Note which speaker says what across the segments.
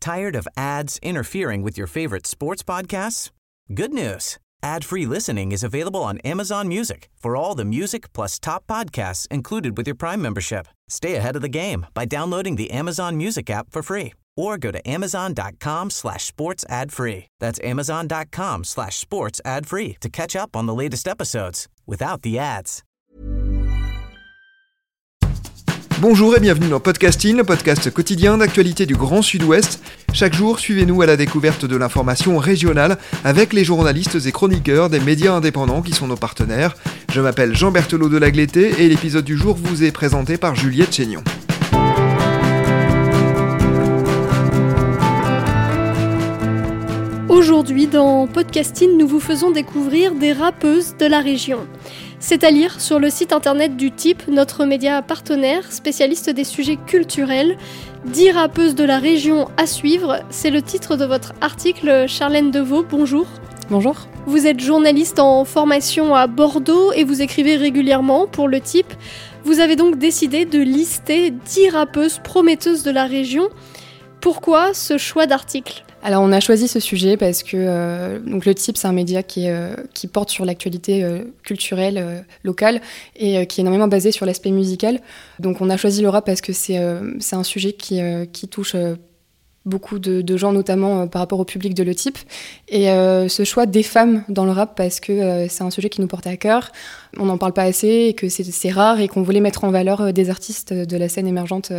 Speaker 1: Tired of ads interfering with your favorite sports podcasts? Good news. Ad-free listening is available on Amazon Music for all the music plus top podcasts included with your Prime membership. Stay ahead of the game by downloading the Amazon Music app for free or go to amazon.com/sports ad free. That's amazon.com/sports ad free to catch up on the latest episodes without the ads.
Speaker 2: Bonjour et bienvenue dans Podcasting, le podcast quotidien d'actualité du Grand Sud-Ouest. Chaque jour, suivez-nous à la découverte de l'information régionale avec les journalistes et chroniqueurs des médias indépendants qui sont nos partenaires. Je m'appelle Jean Berthelot de Lagleté et l'épisode du jour vous est présenté par Juliette Chénion.
Speaker 3: Aujourd'hui, dans Podcasting, nous vous faisons découvrir des rappeuses de la région. C'est à lire sur le site internet du TIP, notre média partenaire, spécialiste des sujets culturels. 10 rappeuses de la région à suivre, c'est le titre de votre article. Charlène Deveau, bonjour.
Speaker 4: Bonjour.
Speaker 3: Vous êtes journaliste en formation à Bordeaux et vous écrivez régulièrement pour le TIP. Vous avez donc décidé de lister 10 rappeuses prometteuses de la région. Pourquoi ce choix d'article ?
Speaker 4: Alors on a choisi ce sujet parce que donc le TIP c'est un média qui porte sur l'actualité culturelle locale et qui est énormément basé sur l'aspect musical. Donc on a choisi le rap parce que c'est un sujet qui touche beaucoup de gens, notamment par rapport au public de le TIP. Et ce choix des femmes dans le rap parce que c'est un sujet qui nous portait à cœur. On n'en parle pas assez et que c'est rare et qu'on voulait mettre en valeur des artistes de la scène émergente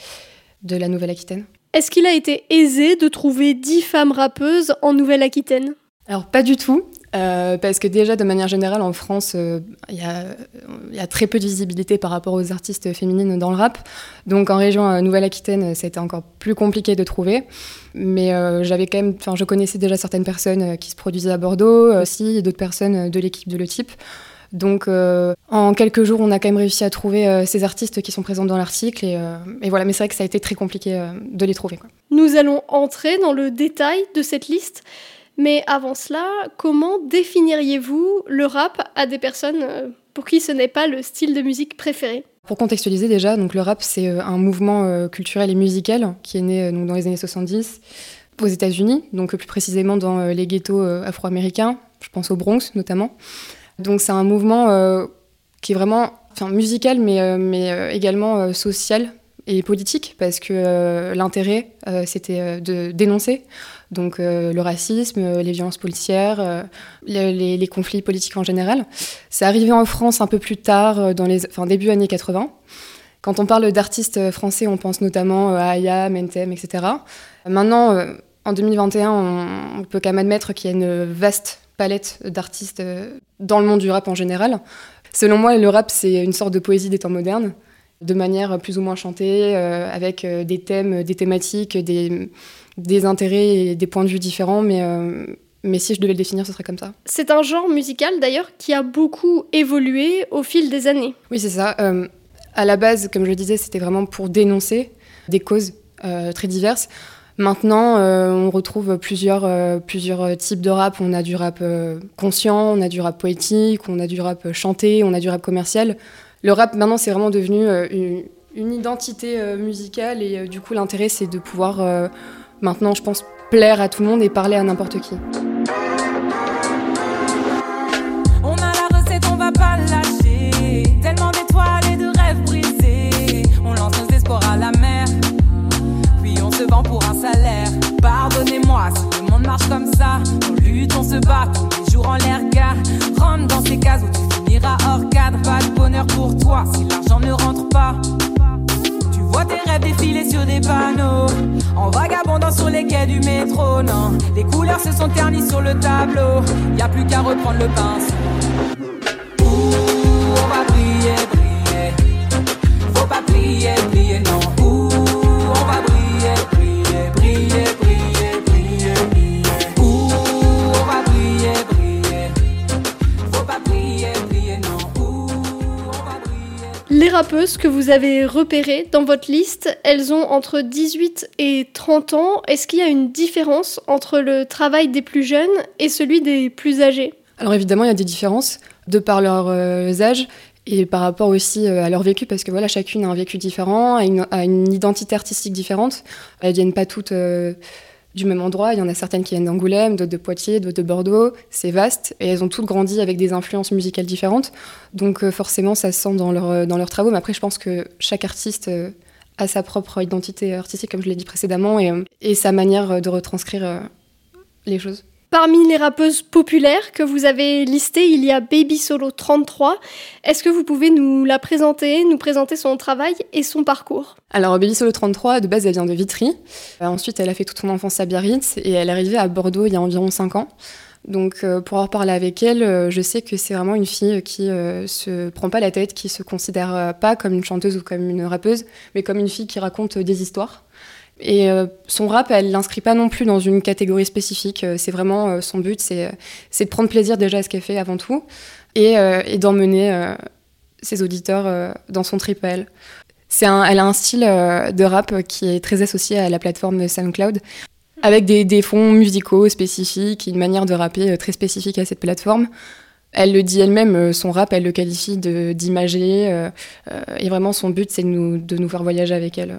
Speaker 4: de la Nouvelle-Aquitaine.
Speaker 3: Est-ce qu'il a été aisé de trouver 10 femmes rappeuses en Nouvelle-Aquitaine ?
Speaker 4: Alors pas du tout, parce que déjà de manière générale en France, il y a très peu de visibilité par rapport aux artistes féminines dans le rap. Donc en région Nouvelle-Aquitaine, ça a été encore plus compliqué de trouver. Mais je connaissais déjà certaines personnes qui se produisaient à Bordeaux aussi, et d'autres personnes de l'équipe de Le Type. Donc en quelques jours, on a quand même réussi à trouver ces artistes qui sont présents dans l'article et voilà, mais c'est vrai que ça a été très compliqué de les trouver, quoi.
Speaker 3: Nous allons entrer dans le détail de cette liste, mais avant cela, comment définiriez-vous le rap à des personnes pour qui ce n'est pas le style de musique préféré ?
Speaker 4: Pour contextualiser déjà, donc le rap c'est un mouvement culturel et musical qui est né donc, dans les années 70 aux États-Unis, donc plus précisément dans les ghettos afro-américains, je pense au Bronx notamment. Donc c'est un mouvement qui est vraiment musical, mais également social et politique, parce que l'intérêt, c'était de dénoncer donc, le racisme, les violences policières, les conflits politiques en général. C'est arrivé en France un peu plus tard, début années 80. Quand on parle d'artistes français, on pense notamment à Aya, Mentem, etc. Maintenant, en 2021, on peut quand même admettre qu'il y a une vaste palette d'artistes dans le monde du rap en général. Selon moi, le rap, c'est une sorte de poésie des temps modernes, de manière plus ou moins chantée, avec des thèmes, des thématiques, des intérêts et des points de vue différents, mais si je devais le définir, ce serait comme ça.
Speaker 3: C'est un genre musical, d'ailleurs, qui a beaucoup évolué au fil des années.
Speaker 4: Oui, c'est ça. À la base, comme je le disais, c'était vraiment pour dénoncer des causes très diverses. Maintenant, on retrouve plusieurs types de rap. On a du rap conscient, on a du rap poétique, on a du rap chanté, on a du rap commercial. Le rap, maintenant, c'est vraiment devenu une identité musicale et du coup, l'intérêt, c'est de pouvoir, maintenant, je pense, plaire à tout le monde et parler à n'importe qui.
Speaker 5: On a la recette, on va pas lâcher. Tellement d'étoiles et de rêves brisés. On lance nos espoirs à la mer. On se vend pour un salaire. Pardonnez-moi si le monde marche comme ça. On lutte, on se bat, tous les jours en l'air gare. Rentre dans ces cases où tu finiras hors cadre. Pas de bonheur pour toi si l'argent ne rentre pas. Tu vois tes rêves défiler sur des panneaux, en vagabondant sur les quais du métro. Non, les couleurs se sont ternies sur le tableau. Y'a plus qu'à reprendre le pinceau. Ouh, on va briller, briller. Faut pas plier, plier, non. Ouh, on va briller.
Speaker 3: Les rappeuses que vous avez repérées dans votre liste, elles ont entre 18 et 30 ans. Est-ce qu'il y a une différence entre le travail des plus jeunes et celui des plus âgés ?
Speaker 4: Alors évidemment, il y a des différences de par leurs âges Et par rapport aussi à leur vécu, parce que voilà, chacune a un vécu différent, a une identité artistique différente. Elles viennent pas toutes du même endroit. Il y en a certaines qui viennent d'Angoulême, d'autres de Poitiers, d'autres de Bordeaux. C'est vaste. Et elles ont toutes grandi avec des influences musicales différentes. Donc forcément, ça se sent dans leurs travaux. Mais après, je pense que chaque artiste a sa propre identité artistique, comme je l'ai dit précédemment, et sa manière de retranscrire les choses.
Speaker 3: Parmi les rappeuses populaires que vous avez listées, il y a Baby Solo 33. Est-ce que vous pouvez nous présenter son travail et son parcours ?
Speaker 4: Alors Baby Solo 33, de base, elle vient de Vitry. Ensuite, elle a fait toute son enfance à Biarritz et elle est arrivée à Bordeaux il y a environ 5 ans. Donc pour avoir parlé avec elle, je sais que c'est vraiment une fille qui se prend pas la tête, qui se considère pas comme une chanteuse ou comme une rappeuse, mais comme une fille qui raconte des histoires. Et son rap, elle l'inscrit pas non plus dans une catégorie spécifique. C'est vraiment son but, c'est de prendre plaisir déjà à ce qu'elle fait avant tout, et d'emmener ses auditeurs dans son trip à elle. Elle a un style de rap qui est très associé à la plateforme SoundCloud, avec des fonds musicaux spécifiques, une manière de rapper très spécifique à cette plateforme. Elle le dit elle-même, son rap, elle le qualifie d'imagé, et vraiment son but, c'est de nous faire voyager avec elle.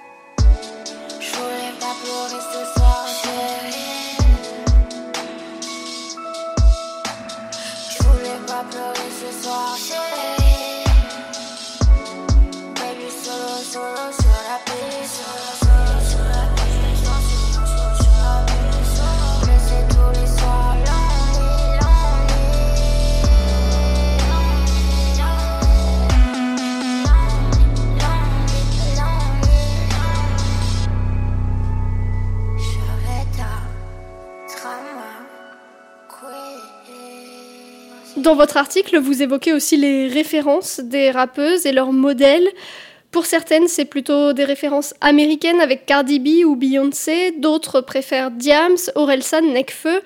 Speaker 3: Dans votre article, vous évoquez aussi les références des rappeuses et leurs modèles. Pour certaines, c'est plutôt des références américaines avec Cardi B ou Beyoncé. D'autres préfèrent Diams, Orelsan, Nekfeu.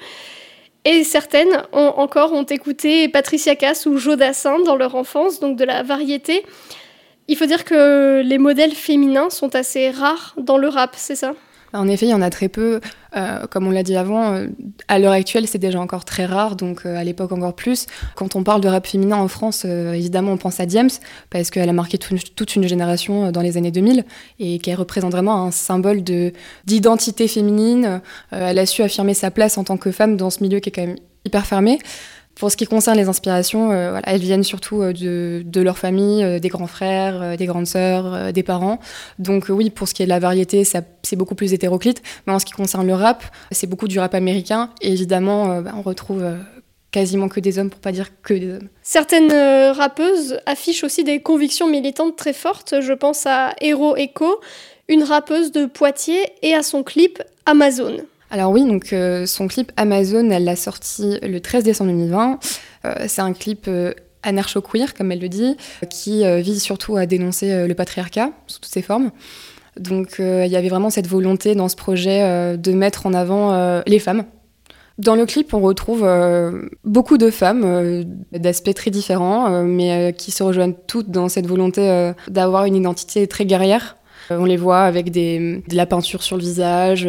Speaker 3: Et certaines ont écouté Patricia Cass ou Joe Dassin dans leur enfance, donc de la variété. Il faut dire que les modèles féminins sont assez rares dans le rap, c'est ça ?
Speaker 4: En effet, il y en a très peu. Comme on l'a dit avant, à l'heure actuelle, c'est déjà encore très rare, donc à l'époque encore plus. Quand on parle de rap féminin en France, évidemment, on pense à Diams, parce qu'elle a marqué toute une génération dans les années 2000, et qu'elle représente vraiment un symbole d'identité féminine. Elle a su affirmer sa place en tant que femme dans ce milieu qui est quand même hyper fermé. Pour ce qui concerne les inspirations, elles viennent surtout de leur famille, des grands frères, des grandes sœurs, des parents. Donc oui, pour ce qui est de la variété, c'est beaucoup plus hétéroclite. Mais en ce qui concerne le rap, c'est beaucoup du rap américain. Et évidemment, on retrouve quasiment que des hommes, pour pas dire que des hommes.
Speaker 3: Certaines rappeuses affichent aussi des convictions militantes très fortes. Je pense à Hero Echo, une rappeuse de Poitiers, et à son clip Amazon.
Speaker 4: Alors oui, donc son clip Amazon, elle l'a sorti le 13 décembre 2020. C'est un clip anarcho-queer, comme elle le dit, qui vise surtout à dénoncer le patriarcat sous toutes ses formes. Donc il y avait vraiment cette volonté dans ce projet de mettre en avant les femmes. Dans le clip, on retrouve beaucoup de femmes d'aspects très différents, mais qui se rejoignent toutes dans cette volonté d'avoir une identité très guerrière. On les voit avec de la peinture sur le visage,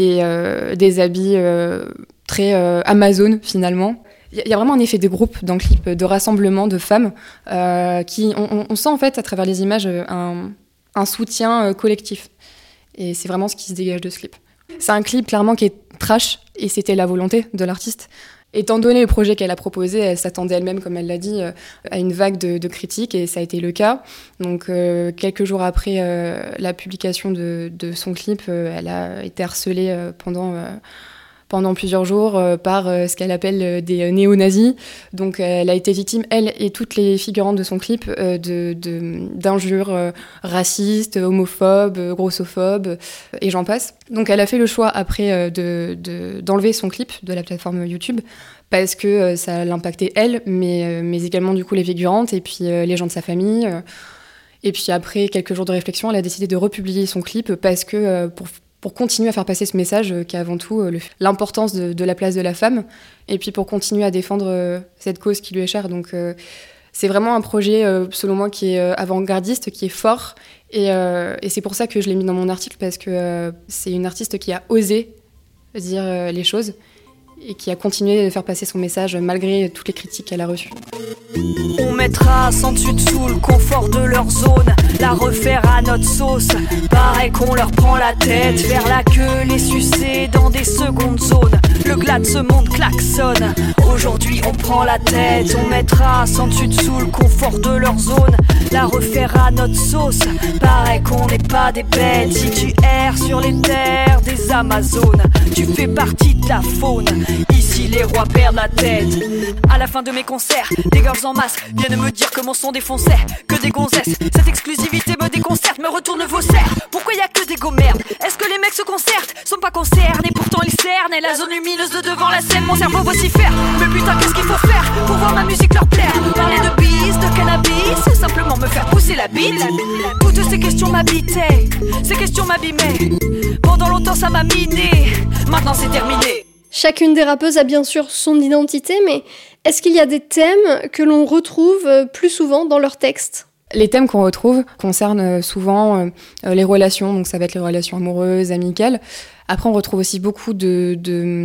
Speaker 4: des habits très Amazon finalement. Il y a vraiment un effet de groupe dans le clip, de rassemblement de femmes qui, on sent en fait à travers les images un soutien collectif. Et c'est vraiment ce qui se dégage de ce clip. C'est un clip clairement qui est trash et c'était la volonté de l'artiste. Étant donné le projet qu'elle a proposé, elle s'attendait elle-même, comme elle l'a dit, à une vague de critiques et ça a été le cas. Donc quelques jours après la publication de son clip, elle a été harcelée pendant plusieurs jours par ce qu'elle appelle des néo-nazis. Donc elle a été victime, elle et toutes les figurantes de son clip, d'injures racistes, homophobes, grossophobes, et j'en passe. Donc elle a fait le choix après d'enlever son clip de la plateforme YouTube, parce que ça l'impactait elle, mais également du coup les figurantes et puis les gens de sa famille. Et puis après quelques jours de réflexion, elle a décidé de republier son clip parce que pour continuer à faire passer ce message qui est avant tout l'importance de la place de la femme, et puis pour continuer à défendre cette cause qui lui est chère. Donc c'est vraiment un projet, selon moi, qui est avant-gardiste, qui est fort, et c'est pour ça que je l'ai mis dans mon article, parce que c'est une artiste qui a osé dire les choses, et qui a continué de faire passer son message malgré toutes les critiques qu'elle a reçues.
Speaker 6: On mettra sans dessus dessous le confort de leur zone, la refaire à notre sauce. Pareil qu'on leur prend la tête, faire la queue, les sucer dans des secondes zones. Le glas de ce monde klaxonne, aujourd'hui on prend la tête. On mettra sans dessus dessous le confort de leur zone, la refaire à notre sauce. Pareil qu'on n'est pas des bêtes, si tu erres sur les terres des Amazones, tu fais partie de la faune. Ici les rois perdent la tête. À la fin de mes concerts, des girls en masse viennent me dire que mon son défonçait, que des gonzesses. Cette exclusivité me déconcerte, me retourne vos serres. Pourquoi y a que des go-merdes? Est-ce que les mecs se concertent? Sont pas concernés, pourtant ils cernent. Et la zone lumineuse de devant la scène, mon cerveau vocifère. Mais putain, qu'est-ce qu'il faut faire pour voir ma musique leur plaire? Parler de bise, de cannabis, ou simplement me faire pousser la bite? Toutes ces questions m'habitaient, ces questions m'abîmaient. Pendant longtemps ça m'a miné, maintenant c'est terminé.
Speaker 3: Chacune des rappeuses a bien sûr son identité, mais est-ce qu'il y a des thèmes que l'on retrouve plus souvent dans leurs textes ?
Speaker 4: Les thèmes qu'on retrouve concernent souvent les relations, donc ça va être les relations amoureuses, amicales. Après, on retrouve aussi beaucoup de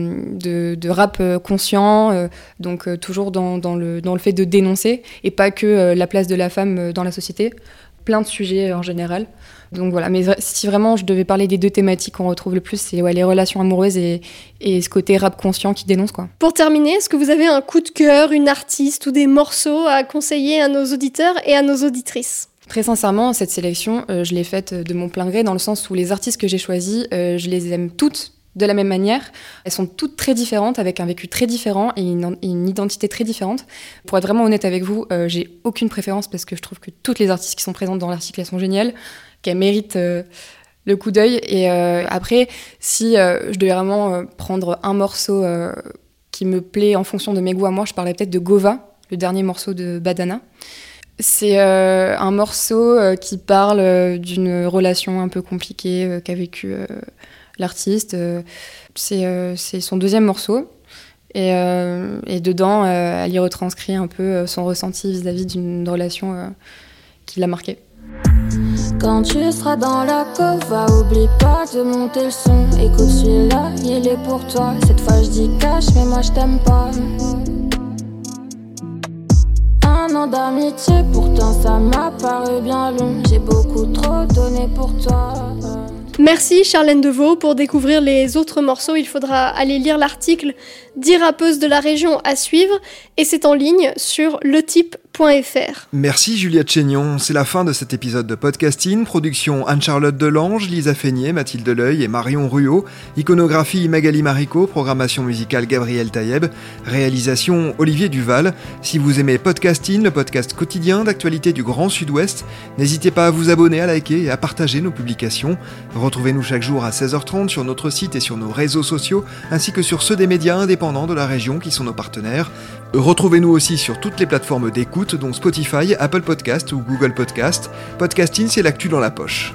Speaker 4: rap conscient, donc toujours dans le fait de dénoncer, et pas que la place de la femme dans la société. Plein de sujets en général. Donc voilà, mais si vraiment je devais parler des deux thématiques qu'on retrouve le plus, c'est les relations amoureuses et ce côté rap conscient qui dénonce, quoi.
Speaker 3: Pour terminer, est-ce que vous avez un coup de cœur, une artiste ou des morceaux à conseiller à nos auditeurs et à nos auditrices ?
Speaker 4: Très sincèrement, cette sélection, je l'ai faite de mon plein gré, dans le sens où les artistes que j'ai choisis, je les aime toutes de la même manière. Elles sont toutes très différentes, avec un vécu très différent et une identité très différente. Pour être vraiment honnête avec vous, j'ai aucune préférence, parce que je trouve que toutes les artistes qui sont présentes dans l'article, elles sont géniales, qu'elles méritent le coup d'œil. Et après, si je devais vraiment prendre un morceau qui me plaît en fonction de mes goûts à moi, je parlerais peut-être de Gova, le dernier morceau de Badana. C'est un morceau qui parle d'une relation un peu compliquée qu'a vécue l'artiste. C'est son deuxième morceau. Et dedans, elle y retranscrit un peu son ressenti vis-à-vis d'une relation qui l'a marquée.
Speaker 7: Quand tu seras dans la cova, oublie pas de monter le son. Écoute celui-là, il est pour toi. Cette fois je dis cash, mais moi je t'aime pas. Un an d'amitié, pourtant ça m'a paru bien long. J'ai beaucoup trop donné pour toi.
Speaker 3: Merci Charlène Deveau. Pour découvrir les autres morceaux, il faudra aller lire l'article 10 rappeuses de la région à suivre, et c'est en ligne sur letype.fr.
Speaker 2: Merci Juliette Chénion, c'est la fin de cet épisode de Podcasting. Production Anne-Charlotte Delange, Lisa Feignet, Mathilde Leuil et Marion Ruot. Iconographie Magali Marico, programmation musicale Gabriel Taïeb, réalisation Olivier Duval. Si vous aimez Podcasting, le podcast quotidien d'actualité du Grand Sud-Ouest, n'hésitez pas à vous abonner, à liker et à partager nos publications. Retrouvez-nous chaque jour à 16h30 sur notre site et sur nos réseaux sociaux, ainsi que sur ceux des médias indépendants de la région qui sont nos partenaires. Retrouvez-nous aussi sur toutes les plateformes d'écoute, dont Spotify, Apple Podcast ou Google Podcast. Podcasting, c'est l'actu dans la poche.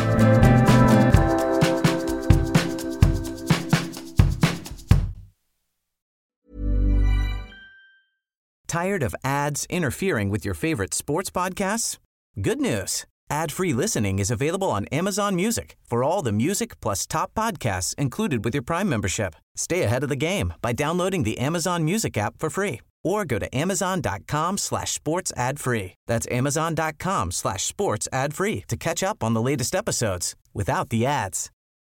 Speaker 1: Tired of ads interfering with your favorite sports podcasts? Good news. Ad-free listening is available on Amazon Music for all the music plus top podcasts included with your Prime membership. Stay ahead of the game by downloading the Amazon Music app for free or go to amazon.com/sports ad-free. That's amazon.com/sports ad-free to catch up on the latest episodes without the ads.